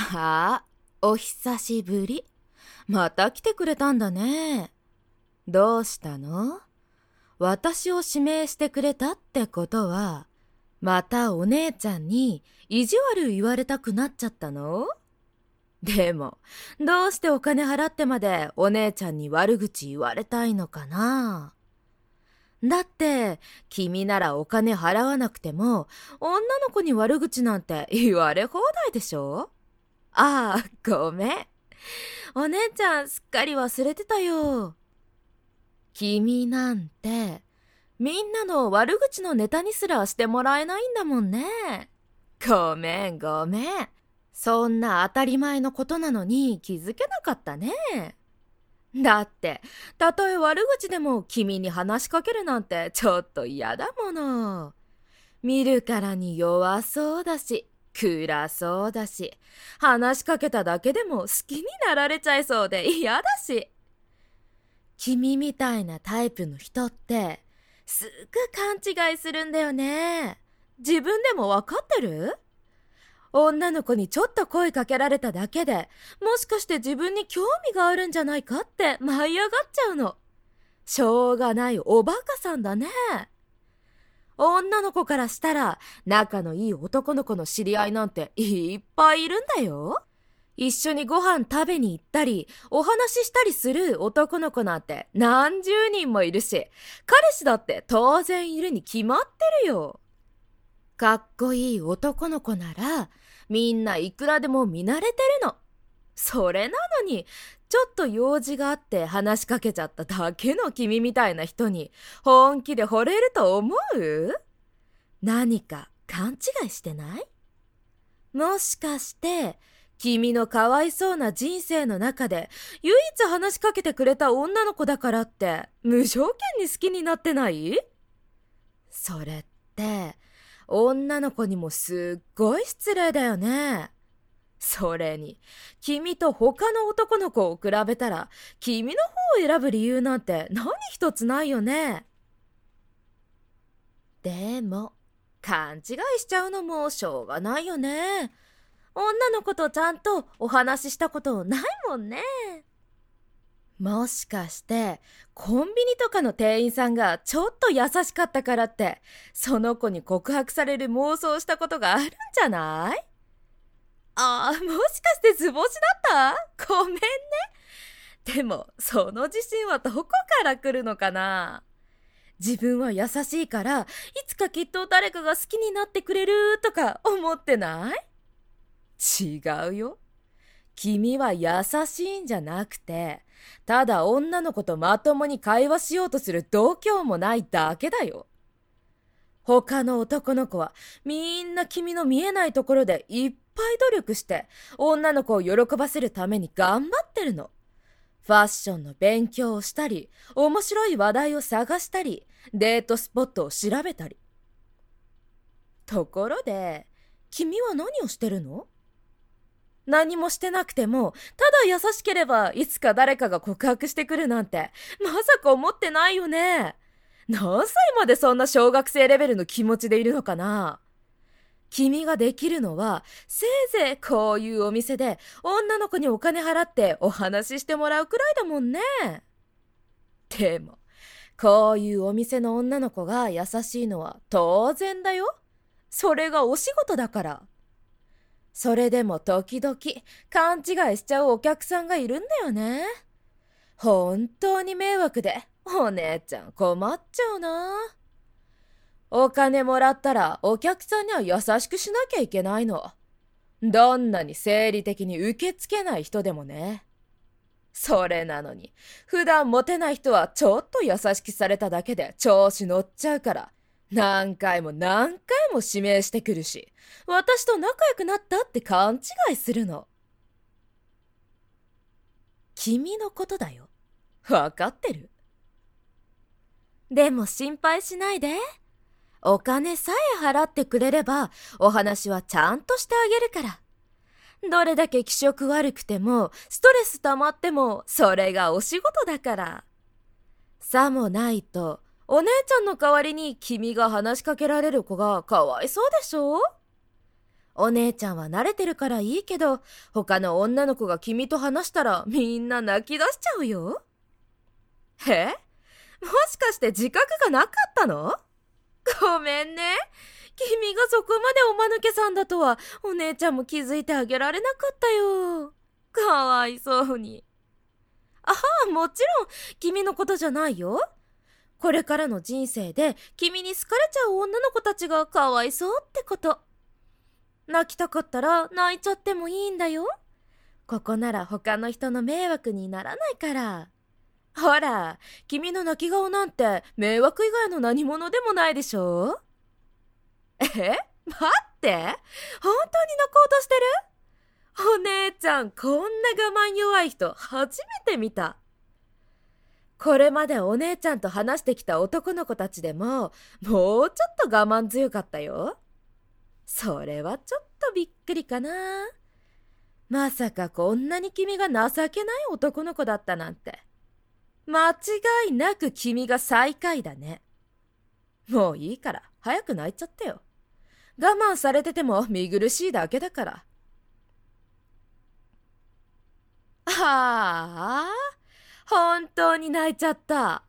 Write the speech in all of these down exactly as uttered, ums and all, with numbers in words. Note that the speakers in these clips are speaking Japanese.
ああ、お久しぶり。また来てくれたんだね。どうしたの？私を指名してくれたってことは、またお姉ちゃんに意地悪言われたくなっちゃったの？でも、どうしてお金払ってまでお姉ちゃんに悪口言われたいのかな？だって、君ならお金払わなくても、女の子に悪口なんて言われ放題でしょ？ああ、ごめん。お姉ちゃんすっかり忘れてたよ。君なんて、みんなの悪口のネタにすらしてもらえないんだもんね。ごめんごめん。そんな当たり前のことなのに気づけなかったね。だって、たとえ悪口でも君に話しかけるなんてちょっと嫌だもの。見るからに弱そうだし、暗そうだし、話しかけただけでも好きになられちゃいそうで嫌だし。君みたいなタイプの人ってすぐ勘違いするんだよね。自分でもわかってる？女の子にちょっと声かけられただけで、もしかして自分に興味があるんじゃないかって舞い上がっちゃうの。しょうがないおバカさんだね。女の子からしたら仲のいい男の子の知り合いなんていっぱいいるんだよ。一緒にご飯食べに行ったりお話ししたりする男の子なんて何十人もいるし、彼氏だって当然いるに決まってるよ。かっこいい男の子ならみんないくらでも見慣れてるの。それなのにちょっと用事があって話しかけちゃっただけの君みたいな人に本気で惚れると思う？何か勘違いしてない？もしかして君のかわいそうな人生の中で唯一話しかけてくれた女の子だからって無条件に好きになってない？それって女の子にもすっごい失礼だよね。それに、君と他の男の子を比べたら、君の方を選ぶ理由なんて何一つないよね。でも、勘違いしちゃうのもしょうがないよね。女の子とちゃんとお話ししたことないもんね。もしかして、コンビニとかの店員さんがちょっと優しかったからって、その子に告白される妄想したことがあるんじゃない？ああ、もしかして図星だった？ごめんね。でも、その自信はどこから来るのかな？自分は優しいから、いつかきっと誰かが好きになってくれるとか思ってない？違うよ。君は優しいんじゃなくて、ただ女の子とまともに会話しようとする度胸もないだけだよ。他の男の子はみんな君の見えないところでいっぱい努力して女の子を喜ばせるために頑張ってるの。ファッションの勉強をしたり、面白い話題を探したり、デートスポットを調べたり。ところで、君は何をしてるの？何もしてなくても、ただ優しければいつか誰かが告白してくるなんて、まさか思ってないよね。何歳までそんな小学生レベルの気持ちでいるのかな？君ができるのは、せいぜいこういうお店で女の子にお金払ってお話ししてもらうくらいだもんね。でも、こういうお店の女の子が優しいのは当然だよ。それがお仕事だから。それでも時々勘違いしちゃうお客さんがいるんだよね。本当に迷惑で、お姉ちゃん困っちゃうな。お金もらったらお客さんには優しくしなきゃいけないの。どんなに生理的に受け付けない人でもね。それなのに、普段モテない人はちょっと優しくされただけで調子乗っちゃうから、何回も何回も指名してくるし、私と仲良くなったって勘違いするの。君のことだよ。わかってる？でも心配しないで。お金さえ払ってくれれば、お話はちゃんとしてあげるから。どれだけ気色悪くても、ストレス溜まっても、それがお仕事だから。さもないと、お姉ちゃんの代わりに君が話しかけられる子がかわいそうでしょ？ お姉ちゃんは慣れてるからいいけど、他の女の子が君と話したらみんな泣き出しちゃうよ。え？もしかして自覚がなかったの？ごめんね。君がそこまでおまぬけさんだとはお姉ちゃんも気づいてあげられなかったよ。かわいそうに。ああ、もちろん君のことじゃないよ。これからの人生で君に好かれちゃう女の子たちがかわいそうってこと。泣きたかったら泣いちゃってもいいんだよ。ここなら他の人の迷惑にならないから。ほら、君の泣き顔なんて迷惑以外の何者でもないでしょ。え？待って、本当に泣こうとしてる？お姉ちゃん、こんな我慢弱い人初めて見た。これまでお姉ちゃんと話してきた男の子たちでももうちょっと我慢強かったよ。それはちょっとびっくりかな。まさかこんなに君が情けない男の子だったなんて。間違いなく君が最下位だね。もういいから早く泣いちゃってよ。我慢されてても見苦しいだけだから。ああ、本当に泣いちゃった。は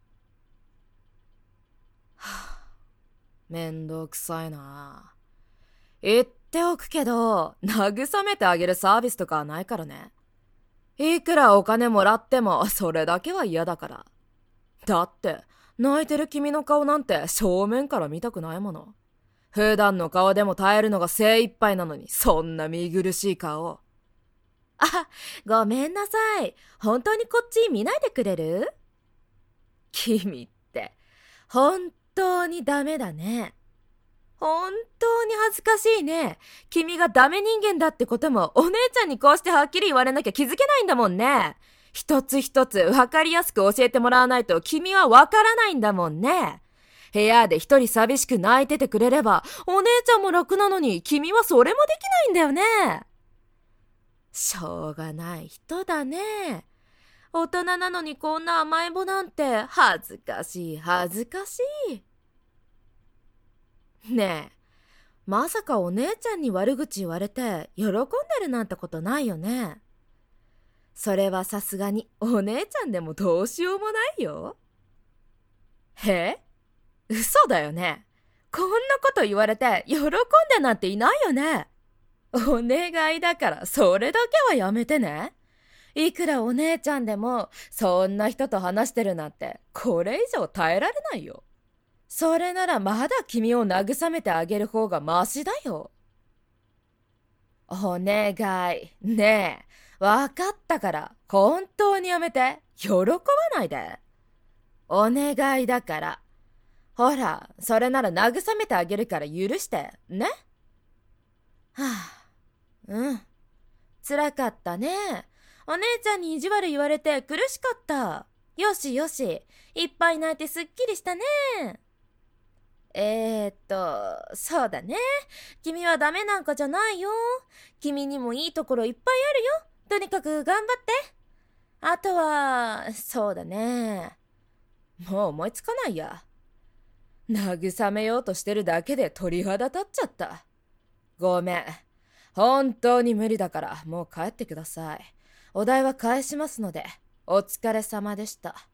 あ、めんどくさいな。言っておくけど、慰めてあげるサービスとかはないからね。いくらお金もらってもそれだけは嫌だから。だって泣いてる君の顔なんて正面から見たくないもの。普段の顔でも耐えるのが精一杯なのに、そんな見苦しい顔。あ、ごめんなさい。本当にこっち見ないでくれる？君って本当にダメだね。本当に恥ずかしいね。君がダメ人間だってこともお姉ちゃんにこうしてはっきり言われなきゃ気づけないんだもんね。一つ一つ分かりやすく教えてもらわないと君は分からないんだもんね。部屋で一人寂しく泣いててくれればお姉ちゃんも楽なのに、君はそれもできないんだよね。しょうがない人だね。大人なのにこんな甘えん坊なんて恥ずかしい恥ずかしい。ねえ、まさかお姉ちゃんに悪口言われて喜んでるなんてことないよね。それはさすがにお姉ちゃんでもどうしようもないよ。え？嘘だよね。こんなこと言われて喜んでなんていないよね。お願いだからそれだけはやめてね。いくらお姉ちゃんでもそんな人と話してるなんてこれ以上耐えられないよ。それならまだ君を慰めてあげる方がマシだよ。お願い。ねえ、わかったから本当にやめて。喜ばないで。お願いだから。ほら、それなら慰めてあげるから許してね。はあ、うん。辛かったね。お姉ちゃんに意地悪言われて苦しかった。よしよし。いっぱい泣いてすっきりしたね。えーっと、そうだね。君はダメなんかじゃないよ。君にもいいところいっぱいあるよ。とにかく頑張って。あとは、そうだね。もう思いつかないや。慰めようとしてるだけで鳥肌立っちゃった。ごめん。本当に無理だからもう帰ってください。お代は返しますので、お疲れ様でした。